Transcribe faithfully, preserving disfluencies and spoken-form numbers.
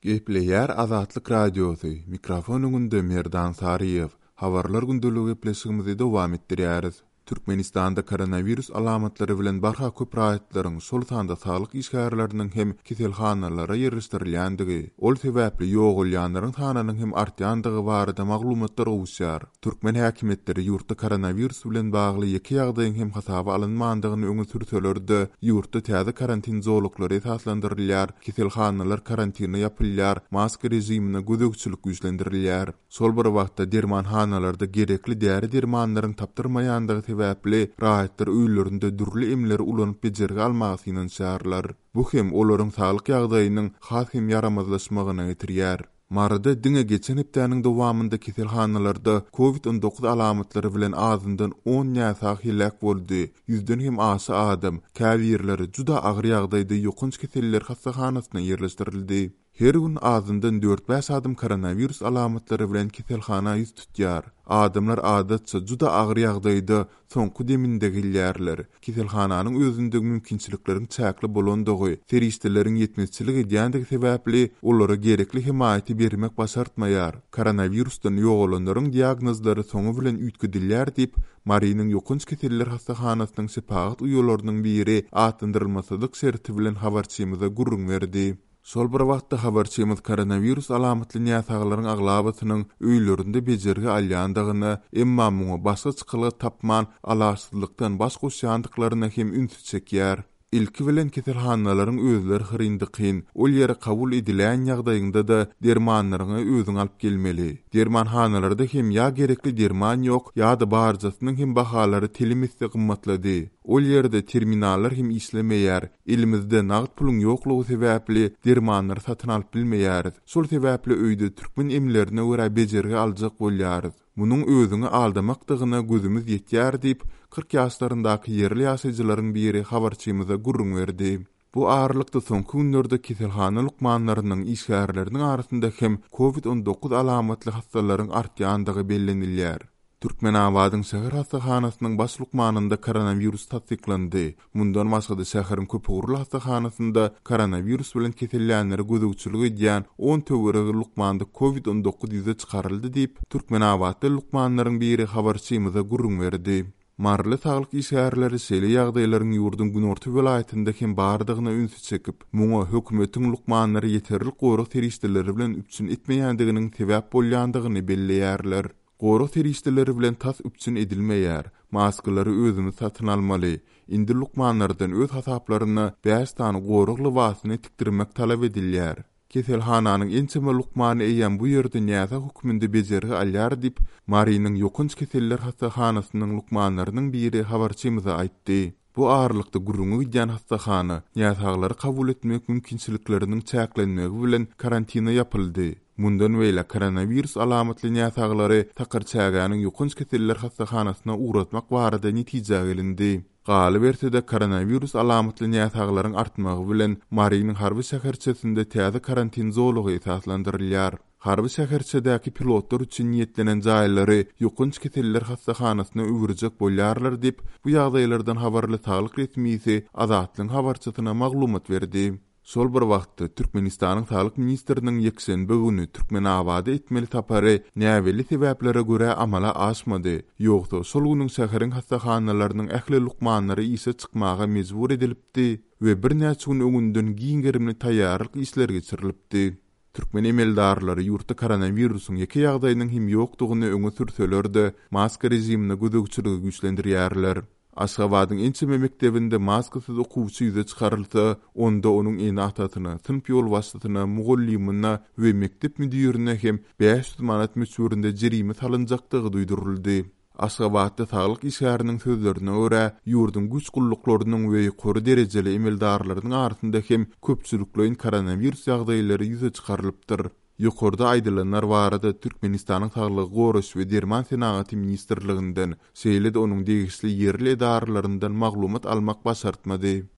Gepleyer Azatlyk Radiosu. Mikrofonunda Merdan Sariyev. Habarlar gündülügi gepleşigimizi dowam etdirýäris. Türkmenistanda koronavirus alamatlary bilen barha köp raýatlaryň şol sanda saglyk işgärleriniň hem kiselhanalara ýerleşdirilýändigi, ol sebäpli ýogulýanlaryň sanynyň hem artýandygy barada maglumatlar owuşýar. Türkmen häkimetleri ýurtda koronavirus bilen bagly iki ýagdaýyň hem hasaba alynmandygyny öňe sürselerde, ýurtda täze karantin zoluklary esaslandyrylýar, kiselhanalar karantina ýapylýar, maska rejimine gödekçilik güýçlendirilýär. Şol bir wagtda dermanhanalarda gerekli däri dermanlaryň tapdyrmaýandygy sebäpli raýatlar öýlerinde dürli emleri ulanyp bejerge almagy ýanşarlar. Bu hem olaryň saglyk ýagdaýynyň has hem yaramazlaşmagyna getirýär. Marada diňe geçen hepdäniň dowamında kiselhanalarda covid on dokuz alamatlary bilen azyndan on ýasak hilak boldy. Yüzden hem aşy adam, käwirleri juda agyr ýagdaýda ýokynç keseller hastahanasyna ýerleşdirildi. Her gün azyndan dört beş adam koronavirus alamatlary bilen kiselhana ýüz tutýar. Adamlar adatça juda agyr ýagdaýda soňky deminde gelýärler. Kiselhananyň özündäki mümkinçilikleriň çäkli bolandygy, teristleriniň ýetmezçiligi diýendigi sebäpli olara gerekli himayaty bermek başartmaýar. Koronavirusdan ýogulanlaryň diagnozlary soňy bilen üýtgedilýär diýip Marynyň ýokynç keseller hastahanasynyň sepagat uýalarynyň biri atlandyrylmasydyk şerti bilen habarçymyza gurrun berdi. Şol bir wagtda habarçymyz koronavirus alamatly ýasaglaryň aglabatynyň öýlerinde bejerge alýandygyny, emma muňa başga çykyly tapman alaçsızlykdan baş goşýandyklaryna hem ünsüz çekýär. İlki bilen kiselhanalaryň özleri hyryndyqyn, ol ýere kabul edilýän ýagdaýynda da dermanlaryňy özüň alyp gelmeli. Dermanhanalarda hem ýa gerekli derman ýok, ýa-da barjasynyň hem bahalary telimizde gymmatlady. Ol ýerde terminallar hem işlemeýär. Elimizde nagd puluň ýoklugy sebäpli dermanlary satyn alyp bilmeýäris. Şol sebäpli öýde türkmen emlerine görä bejerge aljak bolýarys. Munyň özüňi aldamakdygyna gözümiz ýetýär diýip kırk ýaşlaryndaky yerli ýaşaýjylaryň biri habarçymyza gurrun berdi. Bu ağırlykda soňky günlerde kiselhana lukmanlarynyň işgärleriniň arasynda hem covid on dokuz alamatly hastalaryň artýandygy bellenilýär. Türkmenabadyň şäher hastahanasynyň baş lukmanynda koronavirus tasdiklandy. Mundan başga da şäheriň köpügürli hastahanasynda koronavirus bilen kesellenleri gödekçilik edýän on töweregi lukmanda covid on dokuz ýüze çykaryldy diýip Türkmenabadda lukmanlaryň biri habarçymyza gurrun berdi. Marly saglyk işgärleri şeýle ýagdaýlaryň ýurdun günorta welaýatynda hem bardygyna ünsüz çekip, muňa hökümetiň lukmanlary ýeterli goruk teristleri bilen üpçün etmeýändiginiň sebäp bolýandygyny belleýärler. Goruk teristleri bilen tas üpçün edilmeýär. Maskalary özümiz satyn almaly. Indi lukmanlardan öz hasaplaryna beş tane goruk lybasyny tikdirmek talap edilýär. Keselhananyň ençeme lukmany eýen bu ýerde näze hukmynda bejerge alýar diýip Marynyň ýokynç keseller hastahanasynyň lukmanlarynyň biri habarçymyza aýtdy. Bu ağırlykda gurrungy gidýän hastahana ýasaglary kabul etmek mümkinçilikleriniň çäklenmegi bilen karantina ýapyldy. Mundan weýle koronavirus alamatly ýasaglary takir çägäniň ýokynç keseller hastahanasyna uğratmak barada netije gelindi. Galy berse-de koronavirus alamatly ýasaglaryň artmagy bilen Marynyň harby şäherçesinde täze karantin zolugy esaslandyrylýar. Harby şäherçedäki pilotlar üçin niýetlenen jaýlary ýokynç keseller hastahanasyna öwürjek bolýarlar diýip bu ýagdaýlardan habarly saglyk resmisi Azatlyň habarçysyna maglumat berdi. Şol bir wagtda Türkmenistanyň saglyk ministriniň ýekşenbe güni Türkmenabada etmeli tapary näweli sebäplere görä amala aşmady. Ýogsa şol güniň şäheriň hastahanalarynyň ähli lukmanlary ýyşa çykmaga mejbur edilipdi we bir näçe gün öňünden giňgerimli taýýarlyk işler geçirilipdi. Türkmen emeldarlary ýurtda koronavirusyň iki ýagdaýynyň hem ýokdugyny öňe sürselerde maska rejimine gödekçiligi güýçlendirýärler. Aşgabadyň ençeme mektebinde maskasyz okuwçy ýüze çykarylsa, onda onuň eni atatyna, sınıf ýol başlygyna, mugallimine we mektep müdirine hem beş yüz manat möçberinde jerime salynjakdygy duýduruldy. Aşgabadda saglyk işgäriniň sözlerine görä, ýurdun güç gullyklarynyň we ýokary derejeli emeldarlarynyň arasynda hem köpçüliklerin koronavirus ýagdaýlary ýüze çykarylypdyr. Ýokarda aýdylanlar barada Türkmenistanyň saglyk goraş we derman senaty ministrliginden, şeýle de onuň degişli ýerli edarlaryndan maglumat almak başartmady.